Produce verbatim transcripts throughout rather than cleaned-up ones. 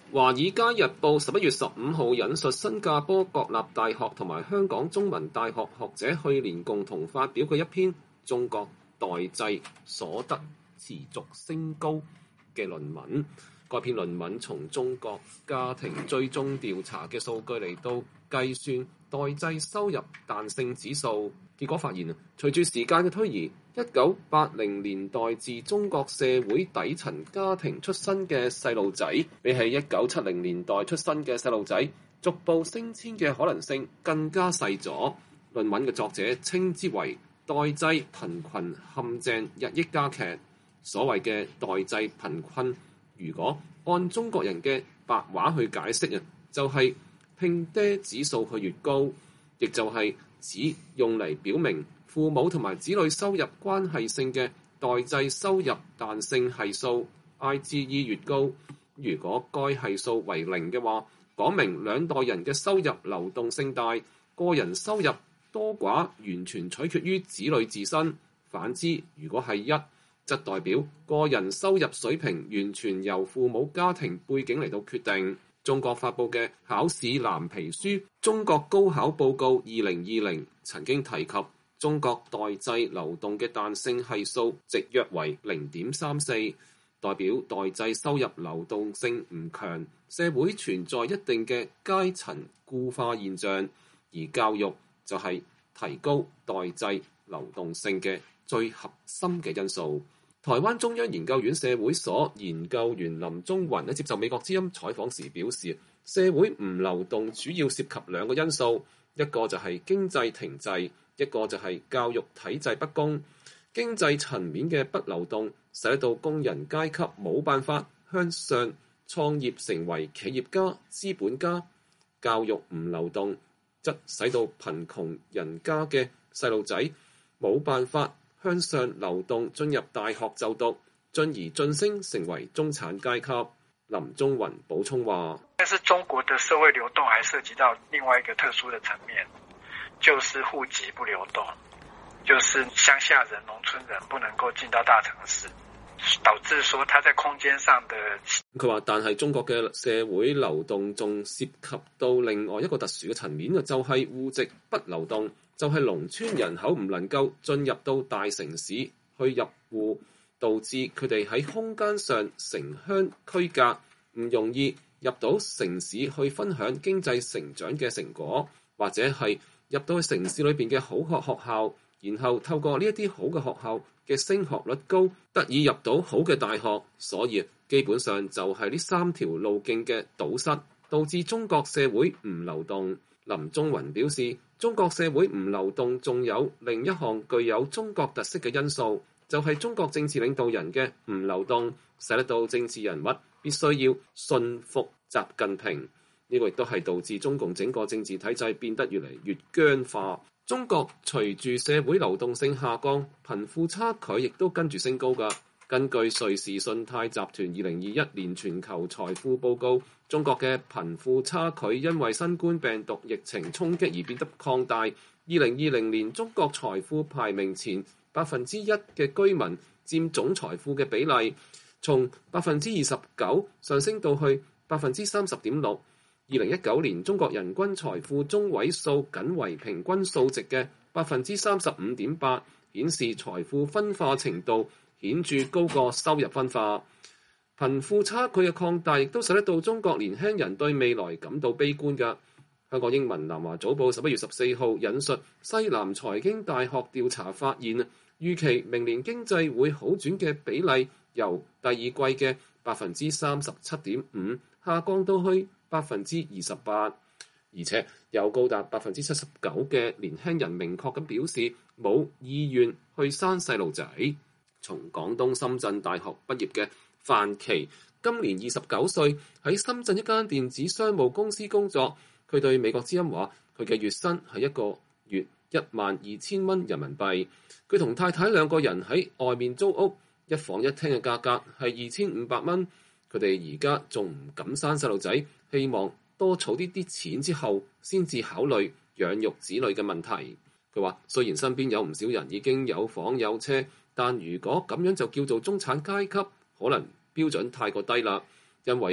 《華爾街日報》十一月十五號引述新加坡國立大學同埋香港中文大學學者去年共同發表嘅一篇《中國代際所得持續升高》嘅論文。該篇論文從中國家庭追蹤調查嘅數據嚟到計算代際收入彈性指數，結果發現啊，隨住時間嘅推移，一九八零年代自中國社會底層家庭出生嘅細路仔，比起一九七零年代出生嘅細路仔，逐步升遷嘅可能性更加細咗。論文嘅作者稱之為代際貧困陷阱日益加劇。所謂嘅代際貧困，如果按中國人嘅白話去解釋啊，就係拼爹指數去越高，亦就係指用嚟表明父母同埋子女收入關係性嘅代際收入彈性係數 I G E 越高。如果該係數為零嘅話，講明兩代人嘅收入流動性大，個人收入多寡完全取決於子女自身。反之，如果係一，則代表個人收入水平完全由父母家庭背景嚟到決定。中國發布嘅考試藍皮書《中國高考報告二零二零》曾經提及，中國代際流動嘅彈性係數值約為零點三四，代表代際收入流動性唔強，社會存在一定嘅階層固化現象，而教育就係提高代際流動性嘅最核心嘅因素。台灣中央研究院社會所研究員林宗雲喺接受美國之音採訪時表示，社會唔流動主要涉及兩個因素，一個就係經濟停滯，一個就係教育體制不公。經濟層面嘅不流動，使到工人階級冇辦法向上創業成為企業家、資本家；教育唔流動，則使到貧窮人家嘅細路仔冇辦法向上流動進入大學就讀，進而晉升成為中產階級。林宗雲補充話， 但是中國的社會流動還涉及到另外一個特殊的層面，就是戶籍不流動，就是鄉下人、農村人不能夠進到大城市，導致說他在空間上的。 佢話，但係中國嘅社會流動仲涉及到另外一個特殊嘅層面嘅，就係戶籍不流動，就係農村人口唔能夠進入到大城市去入戶，導致佢哋喺空間上城鄉區隔，唔容易入到城市去分享經濟成長嘅成果，或者係入到去城市裏邊嘅好學學校，然後透過呢一啲好嘅學校嘅升學率高，得以入到好嘅大學。所以基本上就係呢三條路徑嘅堵塞，導致中國社會唔流動。林宗雲表示，中國社會唔流動仲有另一項具有中國特色嘅因素，就係中國政治領導人嘅唔流動，使得到政治人物必須要信服習近平。呢個亦都係導致中共整個政治體制變得越嚟越僵化。中國隨住社會流動性下降，貧富差距亦都跟住升高㗎。根據瑞士信貸集團二零二一年全球財富報告，中國嘅貧富差距因為新冠病毒疫情衝擊而變得擴大。二零二零年中國財富排名前百分之一嘅居民佔總財富嘅比例，從百分之二十九上升到去百分之三十點六。二零一九年中國人均財富中位數僅為平均數值嘅百分之三十五點八，顯示財富分化程度顯著高過收入分化。貧富差距嘅擴大亦都使得到中國年輕人對未來感到悲觀㗎。香港英文南華早報十一月十四號引述西南財經大學調查發現，預期明年經濟會好轉嘅比例由第二季嘅百分之三十七點五下降到去百分之二十八，而且有高達百分之七十九嘅年輕人明確咁表示冇意願去生細路仔。從廣東深圳大學畢業嘅范琪，今年二十九歲，喺深圳一間電子商務公司工作。佢對美國之音話，佢嘅月薪係一個月一萬二千蚊人民幣。佢同太太兩個人喺外面租屋，一房一廳嘅價格係二千五百蚊。佢哋而家仲唔敢生細路仔，希望多儲啲啲錢之後先至考慮養育子女嘅問題。佢話雖然身邊有唔少人已經有房有車，但如果咁樣就叫做中產階級，可能標準太過低啦。因為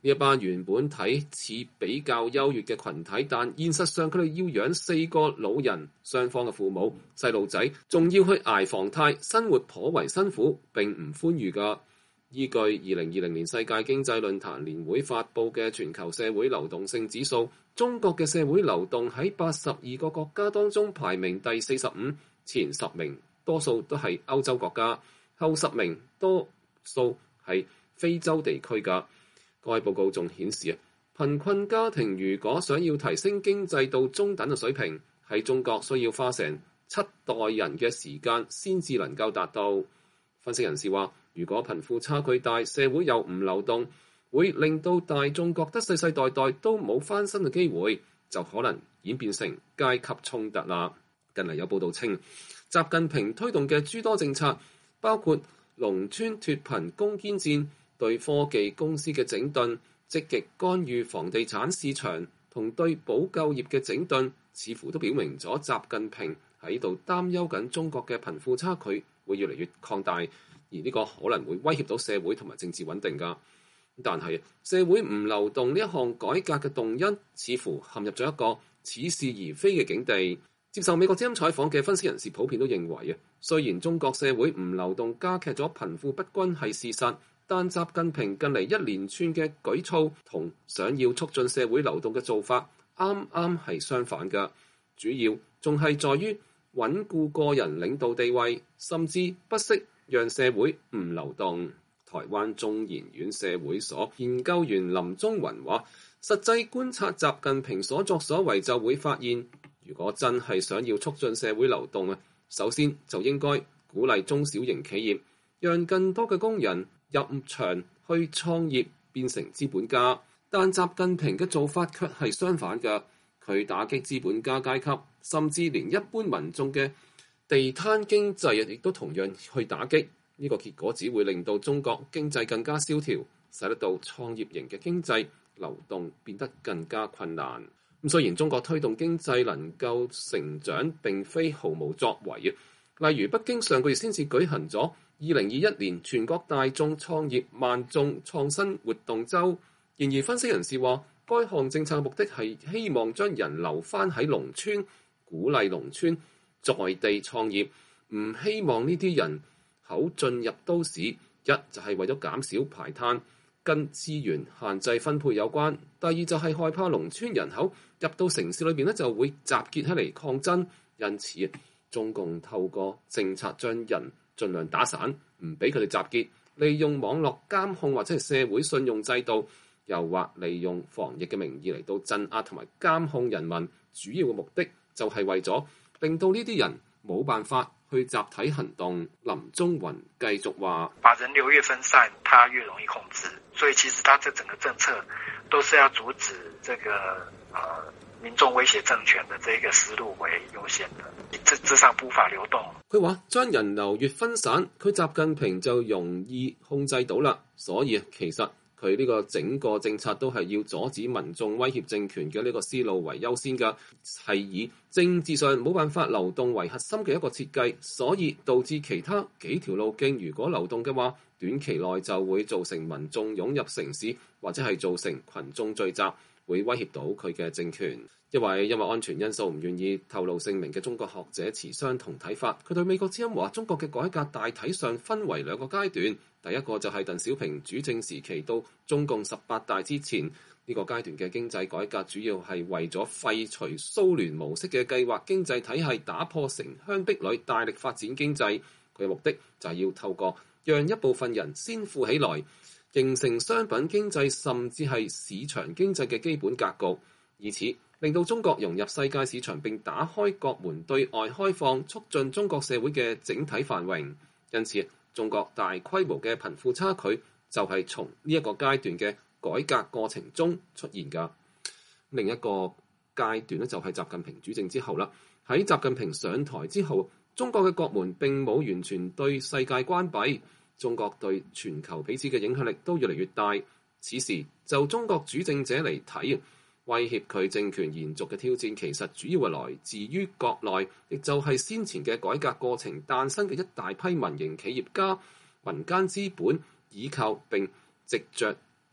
呢一班原本睇似比較優越嘅群體，但現實上佢哋要養四個老人，雙方嘅父母、細路仔，仲要去捱房貸，生活頗為辛苦，並唔寬裕㗎。依據二零二零年世界經濟論壇年會發布嘅全球社會流動性指數，中國嘅社會流動喺八十二個國家當中排名第四十五，前十名多數都係歐洲國家，後十名多數係非洲地區㗎。該報告仲顯示啊，貧困家庭如果想要提升經濟到中等嘅水平，喺中國需要花成七代人嘅時間先至能夠達到。分析人士話，如果貧富差距大，社會又唔流動，會令到大眾覺得世世代代都冇翻身嘅機會，就可能演變成階級衝突啦。近嚟有報道稱，習近平推動嘅諸多政策，包括農村脫貧攻堅戰、對科技公司嘅整頓、積極干預房地產市場同對保救業嘅整頓，似乎都表明咗習近平喺度擔憂緊中國嘅貧富差距會越嚟越擴大，而呢個可能會威脅到社會同埋政治穩定㗎。但係社會唔流動呢一項改革嘅動因，似乎陷入咗一個似是而非嘅境地。接受美國之音採訪嘅分析人士普遍都認為啊，雖然中國社會唔流動加劇咗貧富不均係事實，但習近平近嚟一連串嘅舉措同想要促進社會流動嘅做法，啱啱係相反㗎。主要仲係在於穩固個人領導地位，甚至不惜讓社會唔流動。台灣中研院社會所研究員林宗雲話，實際觀察習近平所作所為，就會發現，如果真係想要促進社會流動啊，首先就應該鼓勵中小型企業，讓更多嘅工人入場去創業，變成資本家。但習近平嘅做法卻係相反嘅，佢打擊資本家階級，甚至連一般民眾嘅地攤經濟亦都同樣去打擊。呢個結果只會令到中國經濟更加蕭條，使得到創業型嘅經濟流動變得更加困難。咁雖然中國推動經濟能夠成長並非毫無作為啊，例如北京上個月先至舉行咗二零二一年全國大眾創業萬眾創新活動週。然而分析人士話，該項政策嘅目的係希望將人留返喺農村，鼓勵農村在地創業，唔希望呢啲人口進入都市，一就係為咗減少排碳，跟資源限制分配有關；第二就係害怕農村人口入到城市裏邊咧，就會集結起嚟抗爭。因此，中共透過政策將人盡量打散，唔俾佢哋集結，利用網絡監控或者係社會信用制度，又或利用防疫嘅名義嚟到鎮壓同埋監控人民。主要嘅目的就係為咗令到呢啲人冇辦法去集體行動。林宗雲繼續話： 把人流越分散，它越容易控制。所以其實它這整個政策都是要阻止這個呃民眾威脅政權的這個思路為優先的，這至上不法流動。 佢話將人流越分散，佢習近平就容易控制到啦。所以其實佢呢個整個政策都係要阻止民眾威脅政權嘅呢個思路為優先㗎，係以政治上冇辦法流動為核心嘅一個設計，所以導致其他幾條路徑如果流動嘅話，短期內就會造成民眾湧入城市，或者係造成群眾聚集，會威脅到佢嘅政權。一位因為安全因素唔願意透露姓名嘅中國學者持相同睇法，佢對美國之音話：中國嘅改革大體上分為兩個階段，第一個就係鄧小平主政時期到中共十八大之前，呢個階段嘅經濟改革主要係為咗廢除蘇聯模式嘅計劃經濟體系，打破城鄉壁壘，大力發展經濟。佢嘅目的就係要透過讓一部分人先富起來，形成商品經濟甚至係市場經濟嘅基本格局，以此令到中國融入世界市場並打開國門對外開放，促進中國社會嘅整體繁榮。因此，中國大規模嘅貧富差距就係從呢一個階段嘅改革過程中出現㗎。另一個階段咧就係習近平主政之後啦。喺習近平上台之後，中國嘅國門並冇完全對世界關閉，中國對全球彼此嘅影響力都越嚟越大。此時就中國主政者嚟睇，威脅佢政權延續嘅挑戰，其實主要係來自於國內，亦就係先前嘅改革過程誕生嘅一大批民營企業家、民間資本，倚靠並藉着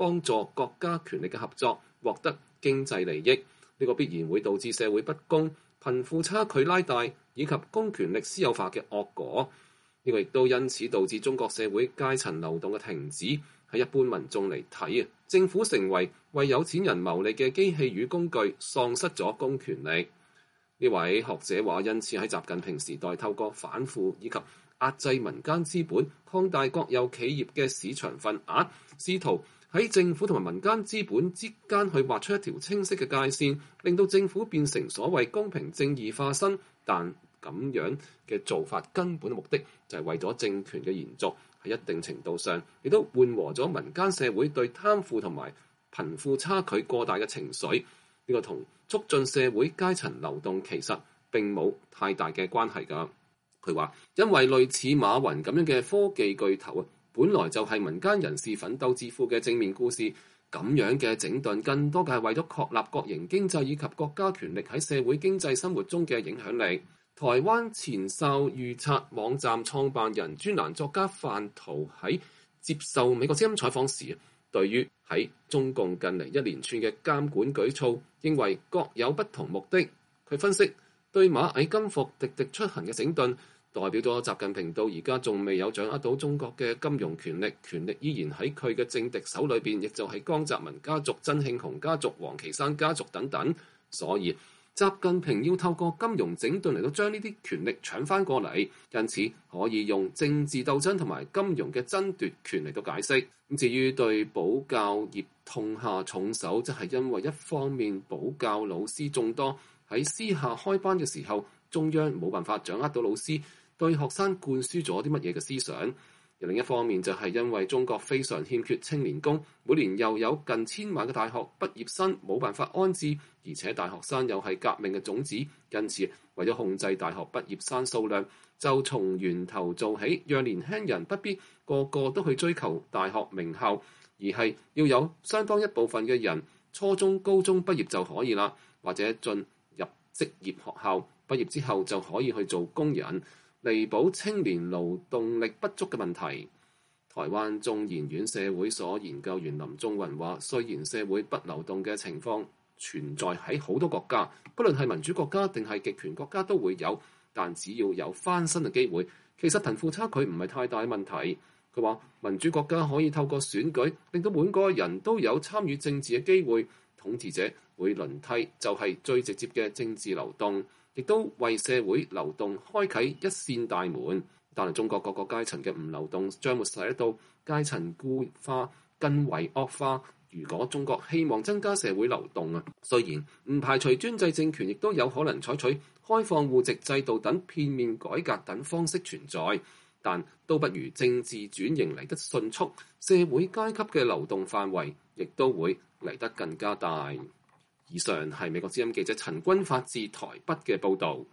幫助國家權力嘅合作，獲得經濟利益。呢個必然會導致社會不公、貧富差距拉大以及公權力私有化嘅惡果。呢個亦都因此導致中國社會階層流動嘅停止。喺一般民眾嚟睇啊，政府成為為有錢人謀利嘅機器與工具，喪失咗公權力。呢位學者話，因此喺習近平時代，透過反腐以及壓制民間資本，擴大國有企業嘅市場份額，試圖喺政府同埋民間資本之間去畫出一條清晰嘅界線，令到政府變成所謂公平正義化身。但咁樣嘅做法根本嘅目的就係為咗政權嘅延續，喺一定程度上亦都緩和咗民間社會對貪腐同埋貧富差距過大嘅情緒。呢、這個同促進社會階層流動其實並冇太大嘅關係㗎。佢話因為類似馬雲咁樣嘅科技巨頭啊，本來就係民間人士奮鬥致富嘅正面故事，咁樣嘅整頓更多嘅係為咗確立國營經濟以及國家權力喺社會經濟生活中嘅影響力。台灣前哨預測網站創辦人專欄作家范濤喺接受美國之音採訪時，對於喺中共近嚟一連串嘅監管舉措，認為各有不同目的。佢分析，對螞蟻金服滴滴出行嘅整頓，代表咗習近平到而家仲未有掌握到中國嘅金融權力，權力依然喺佢嘅政敵手裏邊，亦就係江澤民家族、曾慶紅家族、王岐山家族等等。所以習近平要透過金融整頓嚟到將呢啲權力搶翻過嚟，因此可以用政治鬥爭同埋金融嘅爭奪權嚟到解釋。咁至於對保教業痛下重手，即係因為一方面保教老師眾多，喺私下開班嘅時候，中央冇辦法掌握到老師對學生灌輸咗啲乜嘢嘅思想。另一方面就係因為中國非常欠缺青年工，每年又有近千萬嘅大學畢業生冇辦法安置，而且大學生又係革命嘅種子，因此為咗控制大學畢業生數量，就從源頭做起，讓年輕人不必個個都去追求大學名校，而係要有相當一部分嘅人初中、高中畢業就可以啦，或者進入職業學校畢業之後就可以去做工人，彌補青年勞動力不足嘅問題。台灣中研院社會所研究員林宗雲話，雖然社會不流動嘅情況存在喺好多國家，不論係民主國家定係極權國家都會有，但只要有翻身嘅機會，其實貧富差距唔係太大嘅問題。佢話民主國家可以透過選舉令到每個人都有參與政治嘅機會，統治者會輪替就係最直接嘅政治流動，亦都為社會流動開啟一扇大門。但係中國各個階層嘅唔流動，將會使到階層固化更為惡化。如果中國希望增加社會流動啊，雖然唔排除專制政權亦都有可能採取開放戶籍制度等片面改革等方式存在，但都不如政治轉型嚟得迅速，社會階級嘅流動範圍亦都會嚟得更加大。以上係美國之音記者陳君發自台北嘅報導。